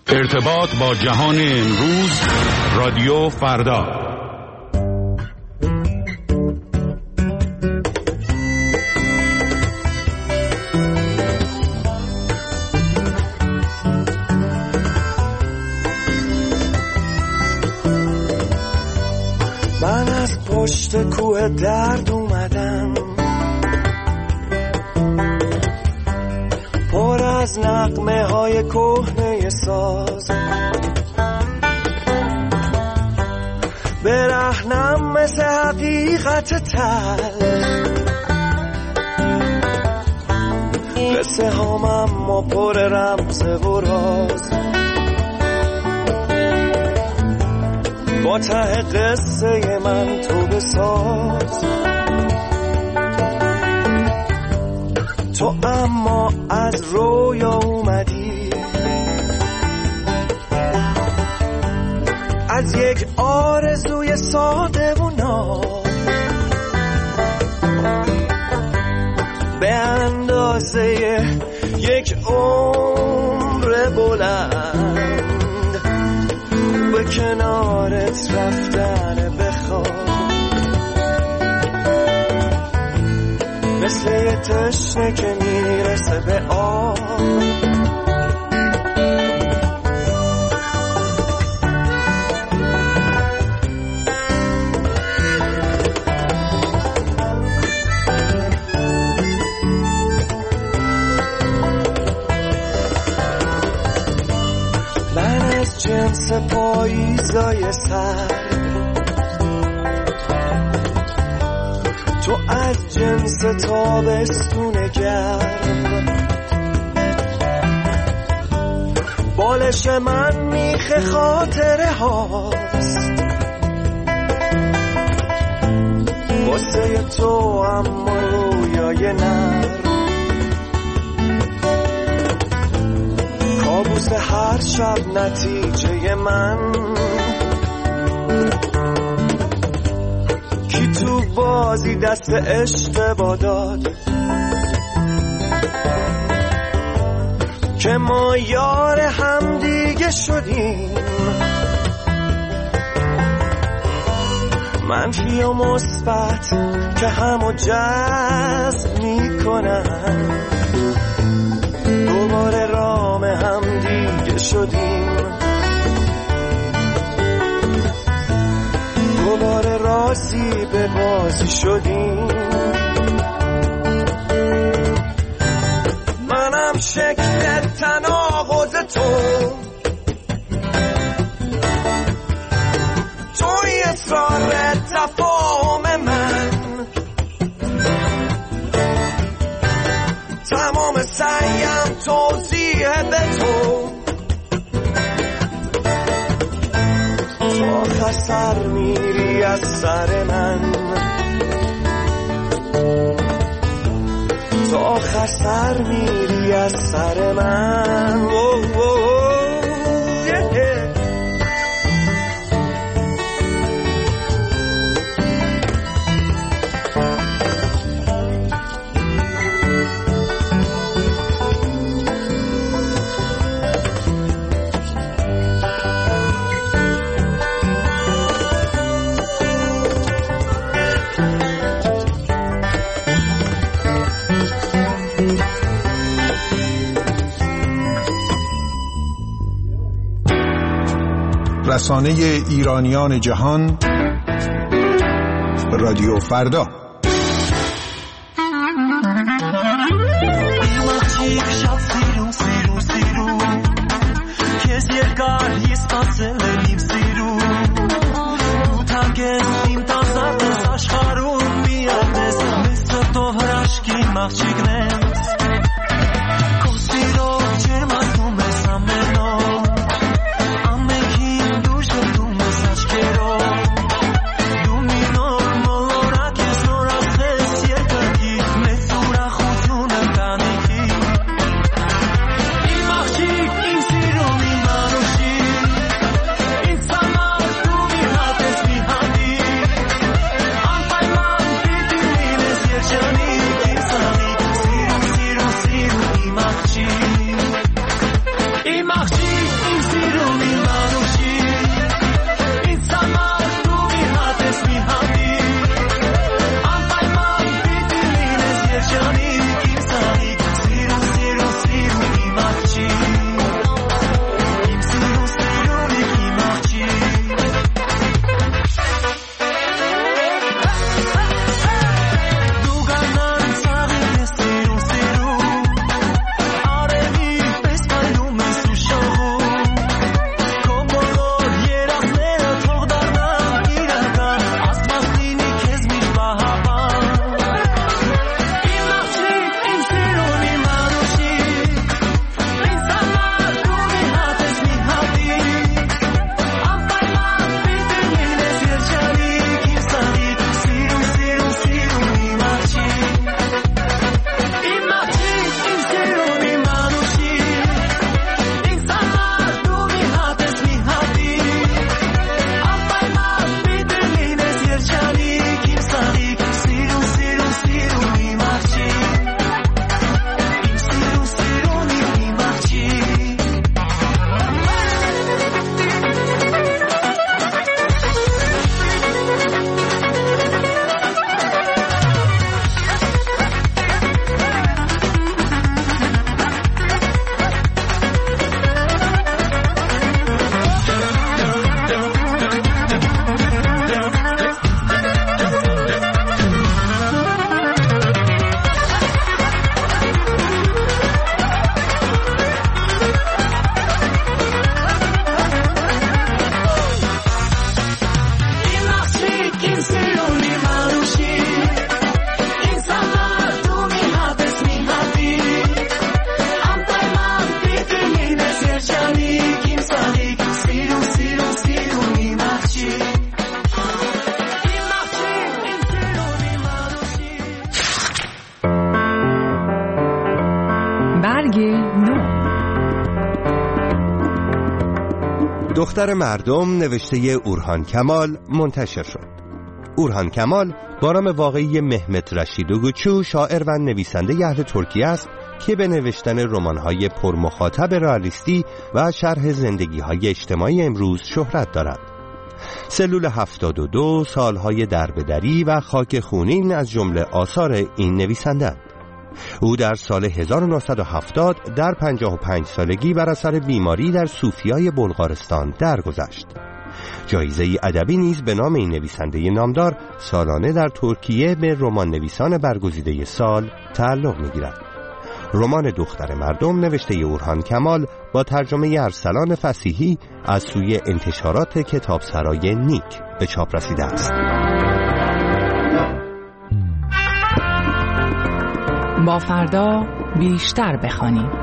ارتباط با جهان امروز، رادیو فردا. من از پشت کوه درد اومدم، پر از نغمه های کهنه ساز، برهنم مثل حقیقت تلخ، قصه هام اما پر رمز و راز، با ته قصه من تو بساز. تو اما از رویا اومدی، از یک آرزوی ساده و ناب، به اندازه یک عمر بلند به کنارت رفتن بخواب، مثل یه تشنه که میرسه به آب. من از جنس پاییزای سر، تو از جنس تابستون گرم، بالش من میخ خاطره هاست واسه تو، اما رویای نرم، کابوس هر شب نتیجه من. کی تو بازی دست اشتباه داد که ما یار هم دیگه شدیم، منفی و مثبت که همو جذب میکنن، دوباره رام هم دیگه شدیم، دوباره راضی به بازی شدیم. منم شکل تناقض توی اصرار تفاهم من، تمام سعیم توضیح به تو آخر سر میری از سر من، تو آخر سر میری از سر من. رسانه ایرانیان جهان، رادیو فردا. دختر مردم نوشته اورهان کمال منتشر شد. اورهان کمال با نام واقعی مهمت رشیدوگوچو شاعر و نویسنده اهل ترکیه است که به نوشتن رمان‌های پرمخاطب رئالیستی و شرح زندگی‌های اجتماعی امروز شهرت دارد. سلول 72، سالهای دربدری و خاک خونین از جمله آثار این نویسنده. او در سال 1970 در 55 سالگی بر اثر بیماری در صوفیای بلغارستان درگذشت. جایزه ادبی نیز به نام این نویسنده نامدار سالانه در ترکیه به رمان نویسان برگزیده سال تعلق می‌گیرد. رمان دختر مردم نوشته اورهان کمال با ترجمه ارسلان فصیحی از سوی انتشارات کتابسرای نیک به چاپ رسیده است. با فردا بیشتر بخوانیم.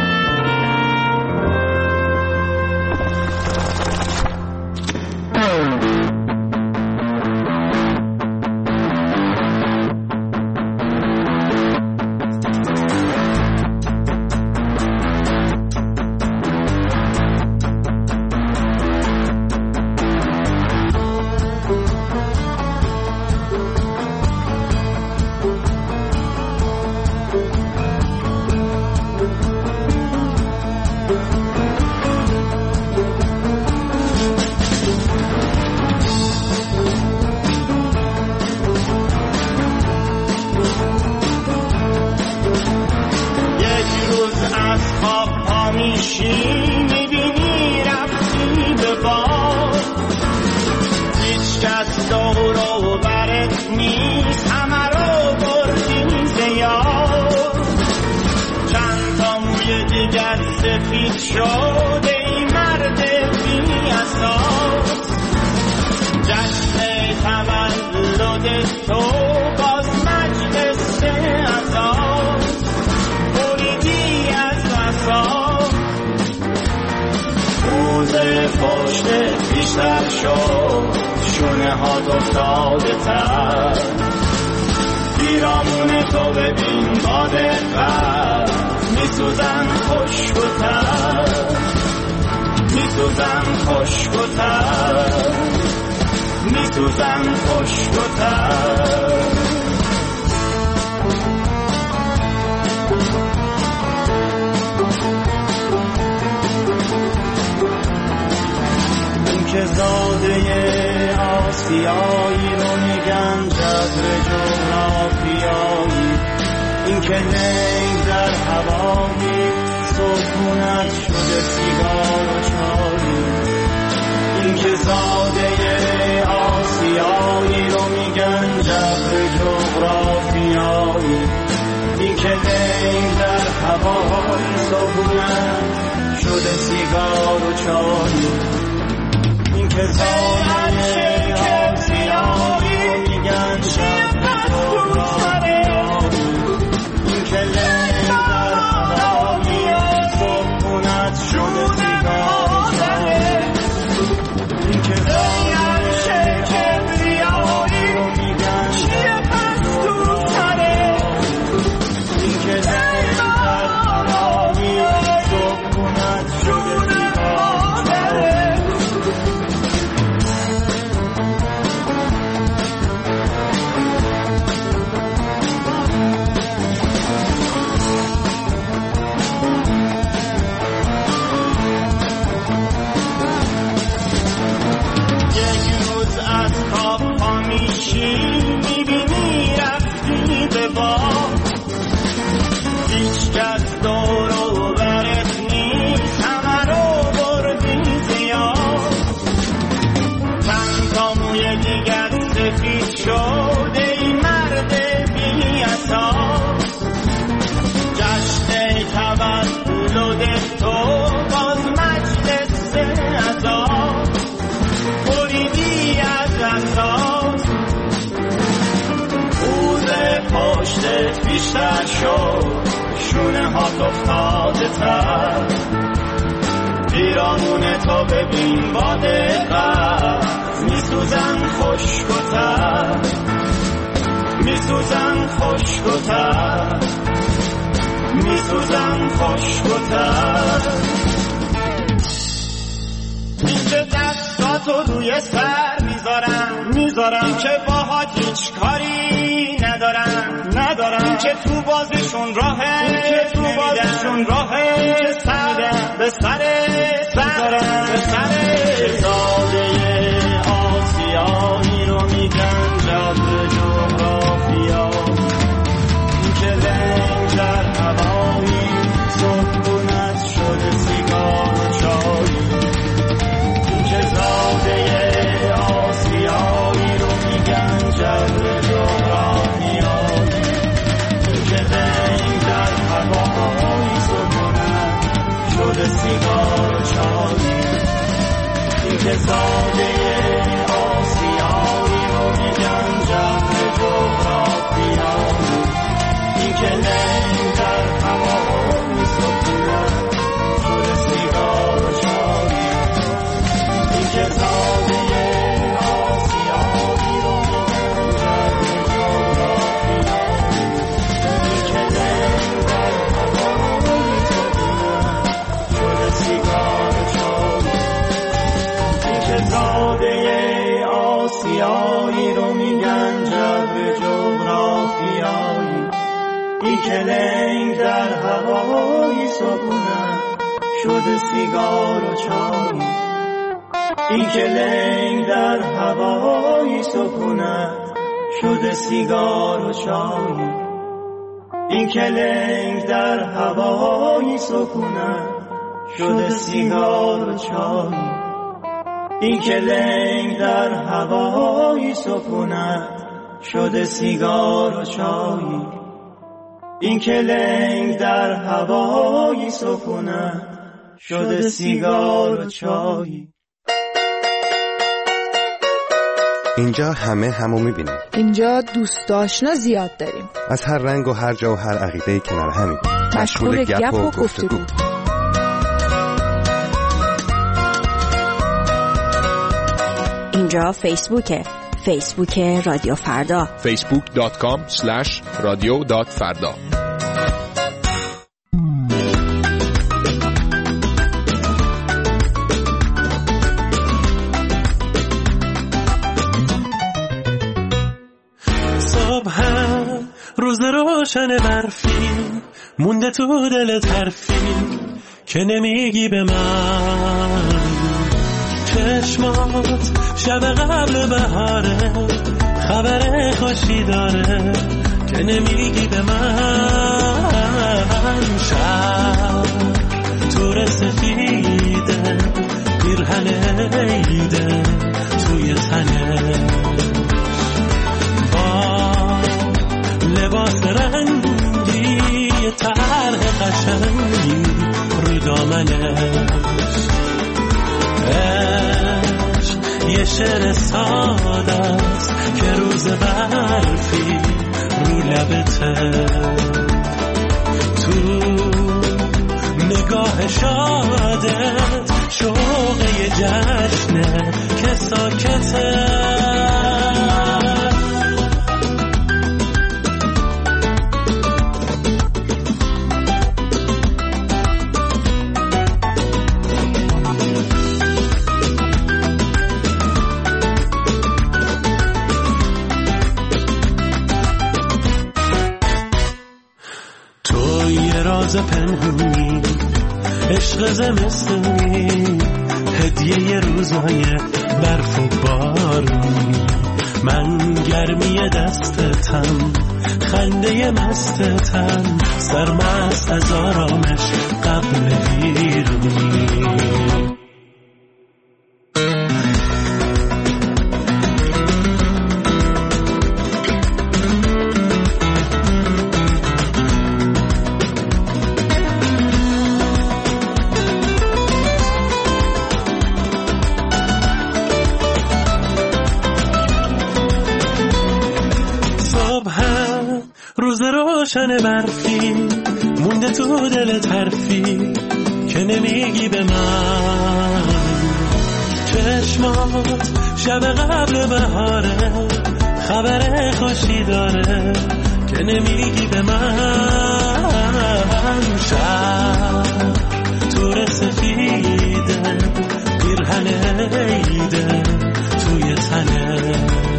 بیشتر شد شونه ها افتاده تر پیرامون تو ببین با دقت میسوزن خشک‌تر میسوزن خشک‌تر میسوزن خشک‌تر که زاده آسیایی رو میگن جبر جغرافیایی، این که ننگ در هوایی سکونت شده سیگار و چایی، این که زاده آسیایی رو میگن جبر جغرافیایی، این که ننگ در هوایی سکونت شده سیگار و چایی، این که زاده آسیایی رو میگن جبر جغرافیایی، این که ننگ در هوایی سکونت شده سیگار و چایی، این که زاده کبریایی رو میگن جبر جغرافیایی، این که ننگ در هوایی سکونت شده سیگار و چایی. میبینی رفتی به باد، هیچ کس دور و برت نیست، همه رو بردی زیاد، چند تا موی دیگر سفید شده ای مرد بی اساس، جشن تولد تو باز مجلس عذاب، بریدی از اساس، پشت بیشتر شد، شونه ها افتاده تر، پیرامون تو ببین با دقت، میسوزن خشک و تر، میسوزن خشک و تر، میسوزن خشک و تر. اینجا دستاتو روی سر میذارم که باهات هیچ کاری ندارم که تو بازشون راهه سر به سر زاده آسیایی رو میگن جبر جغرافیایی، این که لنگ در هوایی سکونت شده سیگار و چایی، این که زاده آسیایی رو میگن جبر جغرافیایی، این که لنگ در هوایی سکونت شده سیگار و چایی، این که زاده آسیایی رو میگن جبر جغرافیایی، این که لنگ در هوایی سکونت شده سیگار و چایی، این که زاده آسیایی رو میگن جبر جغرافیایی، این که لنگ در هوایی سکونت شده سیگار و چایی، این که لنگ در هوایی سکونت شده سیگار و چایی، این که لنگ در هوایی سکونت شده سیگار و چایی، این که لنگ در هوایی سکونت شده سیگار و چایی، این که لنگ در هوایی سکونت شده سیگار و چایی. اینجا همه همو میبینیم. اینجا دوست آشنا زیاد داریم، از هر رنگ و هر جا و هر عقیده کنار همیم، مشغول گپ و گفتگو. اینجا فیسبوک رادیو فردا، facebook.com/radio.farda. روز روشن برفی مونده تو دل طرفی که نمیگی به من، چه چشمات شب قبل بهاره، خبر خوشی داره که نمیگی به من. شب تور سفیده پیرهن عیده توی تنه، با لباس رنگی طرح قشنگی رو دامنش. عشق یه شعر ساده است که روز برفی رو لبته، تو نگاه شادت شوق یه جشنه که ساکته. راز پنهونی، عشق زمستونی، هدیه روزای برف و بارونی، من گرمی دستتم، خنده مستتم، سرمست از آرامش قبل ویرونی. روز روشن برفی مونده تو دل طرفی که نمیگی به من. چشمات شب قبل بهاره، خبر خوشی داره که نمیگی به من. شب تور سفیده پیرهن عیده توی تنه،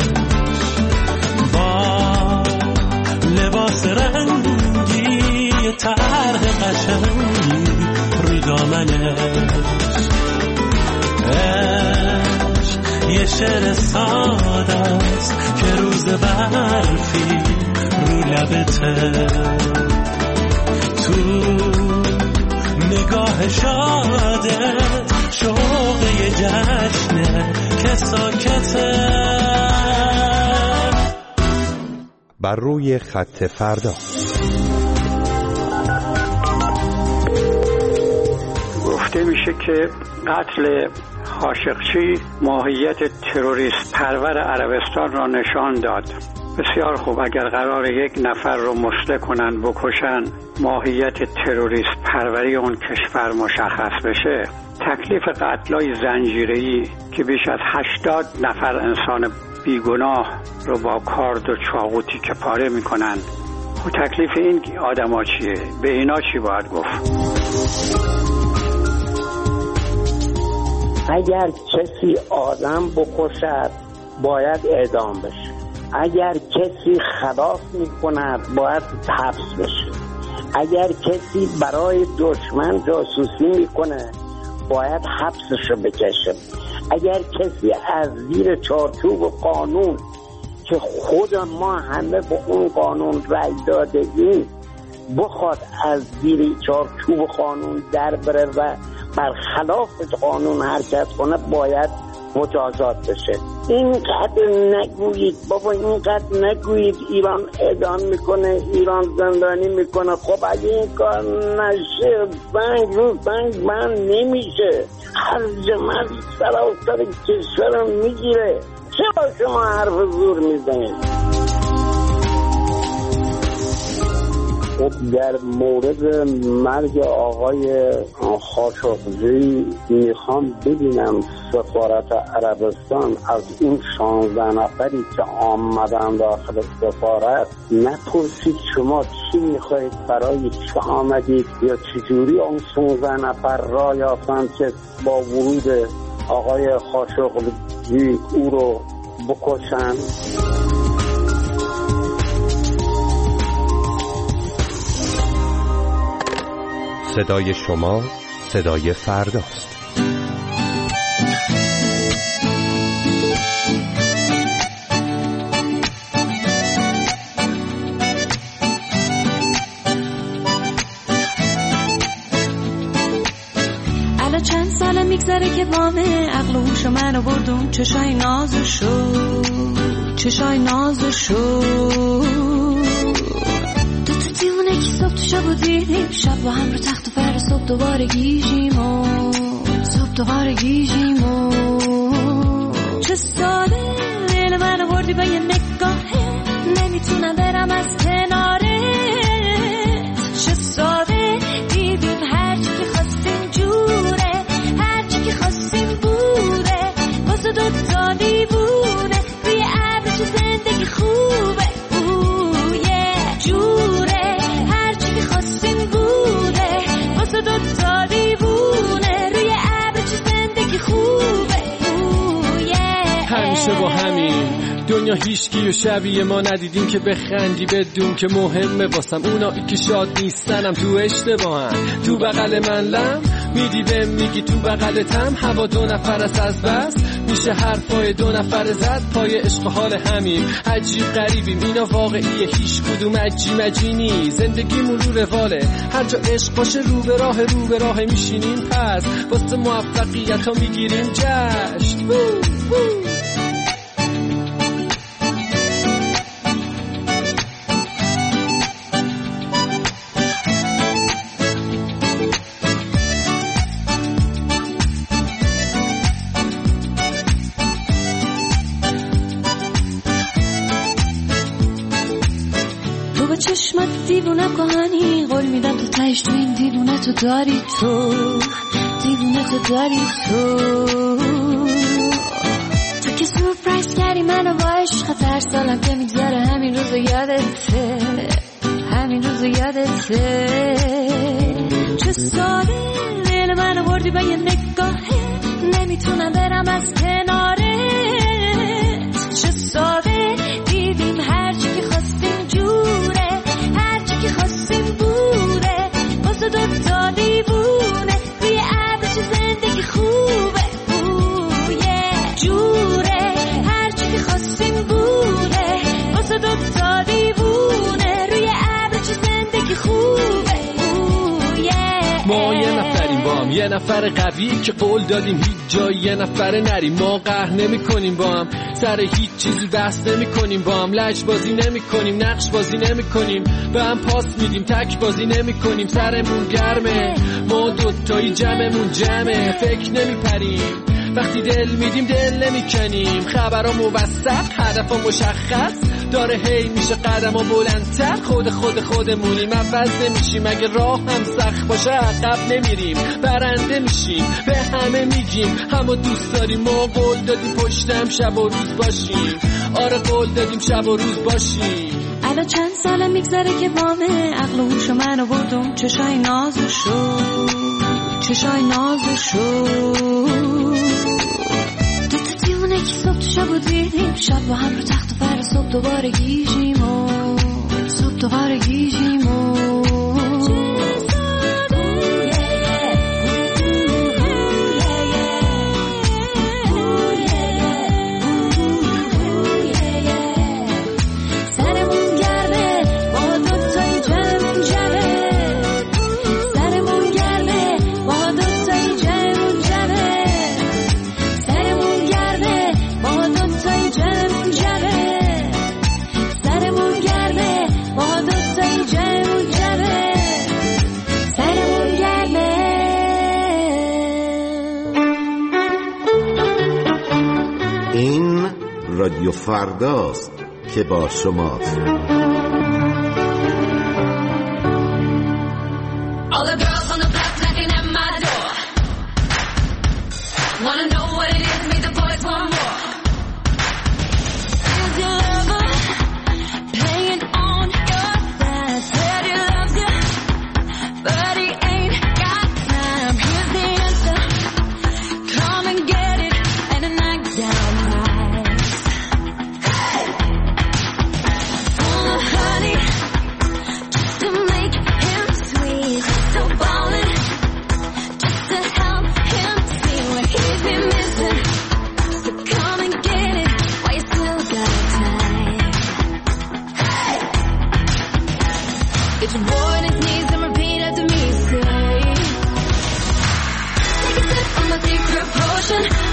لباس رنگی طرح قشنگی رو دامنش. عشق یه شعر ساده است که روز برفی رو لبته، تو نگاه شادت شوق یه جشنه که ساکته. بر روی خط فردا. گفته میشه که قتل خاشقچی ماهیت تروریست پرور عربستان را نشان داد. بسیار خوب، اگر قرار یک نفر رو مسله کنن بکشن ماهیت تروریست پروری اون کشور مشخص بشه، تکلیف قتلای زنجیره‌ای که بیش از 80 نفر انسان بیگناه رو با کارد و چاقو تیکه پاره میکنن، و تکلیف این آدما چیه؟ به اینا چی باید گفت؟ اگر کسی آدم بکشد باید اعدام بشه، اگر کسی خلاف میکند باید حبس بشه، اگر کسی برای دشمن جاسوسی میکنه باید حبسشو بکشه، اگر کسی از زیر چارچوب قانون که خود ما همه با اون قانون رأی داده ایم بخواد از زیر چارچوب قانون در بره و برخلاف قانون حرکت کنه باید مجازات بشه. اینقدر نگویید بابا، اینقدر نگویید ایران اعدام میکنه، ایران زندانی میکنه. خب اگه این کار نشه بنگ رو بنگ بند نمیشه، خرج مردی سراسر کشور رو میگیره. چرا شما حرف زور میزنید؟ خب در مورد مرگ آقای خاشقچی میخوام ببینم سفارت عربستان از این 16 نفری که آمدن داخل سفارت نپرسید شما چی میخواید، برای چه آمدید، یا چجوری اون 16 نفر را یافتند که با ورود آقای خاشقچی او رو بکشن؟ صدای شما صدای فرداست. حالا چند سال میگذره که وامه عقل و هوش منو بردون چشای نازشو تو دیونه که صبح تو شب و دیدیم شب با هم رو تخت و فرد صبح دوباره گیجیم چه ساله دل منو بردی با یه نگاهه نمیتونم برم از کنارت چه ساده دیدیم هرچی که خواستیم جوره هرچی که خواستیم بوده واسه دوتا دیوونه روی ابر چه زندگی خوبه جوره هرچی که خواستیم بوده واسه دوتا دیوونه روی ابر چه زندگی خوبه همیشه با همین دنیا هیچکی و شبیه ما ندیدیم که بخندی بدون که مهمه واسم اونایی که شاد نیستنم تو اشتباهن تو بغل من لم میدی بهم میگی تو بغلتم هوا دو نفر است از بس میشه حرفای دو نفر زد پای عشق حال همین عجیب غریبیم اینا واقعیه هیچ کدوم عجی نی زندگیمون رو رواله هر جا عشق باشه رو به راه میشینیم پس واسه موفقیت ها میگیریم جشن چشمت دیوونه کهانی قول میدم تو تهش تو این دیوونه تو داری تو که سورپرایز کردی منو با عشق هر سالم که میگذره همین روزو یادته چه ساله دل منو بردی با یه نگاهه نمیتونم برم از کنارت چه ساده دیدیم هرچی که خواستیم جوره هرچی که خواستیم بوده واسه دوتا دیوونه روی ابر چه زندگی خوبه جوره هرچی که خواستیم بوده واسه دوتا دیوونه روی ابر چه زندگی خوبه ما یه نفریم با هم یه نفر قوی که قول دادیم هیچ جایی یه نفر نریم ما قهر نمی کنیم با هم سر هیچ چیزی بحث نمی کنیم با هم لج بازی نمی کنیم نقش بازی نمی کنیم به هم پاس میدیم تک بازی نمی کنیم سرمون گرمه ما دوتایی جمعمون جمعه فکر نمی پریم وقتی دل میدیم دل نمی کنیم خبرها موثق هدفها مشخص داره هی میشه قدم‌ها بلندتر خودمونیم عوض نمیشیم اگه راه هم سخت باشه عقب نمیریم برنده میشیم به همه میگیم همو دوست داریم ما قول دادیم پشتم شب و روز باشیم آره قول دادیم شب و روز باشیم الان چند ساله میگذره که وامه عقل و هوش منو بردم چشای نازشو دیونه که صبح تو شب و دیدیم شب با هم رو تخت و فرد صبح دوباره گیجیم رادیو فرداست که با شماست. He's been missing passion.